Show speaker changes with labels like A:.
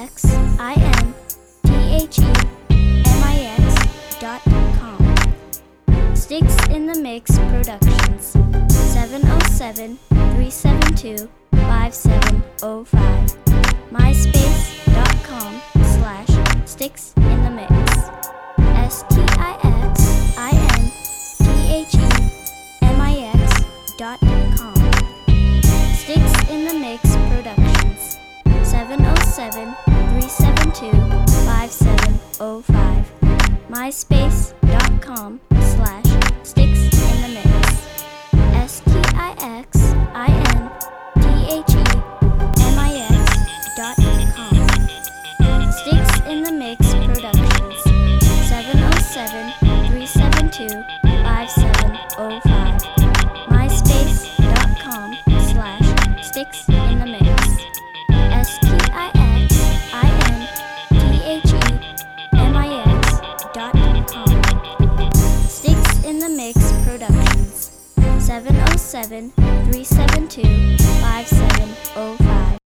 A: STIXINTHEMIX.com. Sticks in the Mix Productions. 707-372-5705. MySpace.com/SticksInTheMix. STIXINTHEMIX.com. Sticks in the Mix Productions. 707-372-5705. MySpace.com/SticksInTheMix. STIXINTHEMIX.com. Sticks in the Mix Productions. 707-372-5705. MySpace.com/SticksInTheMix. STIXINTHEMIX.com. Sticks in the Mix Productions. 707-372-5705.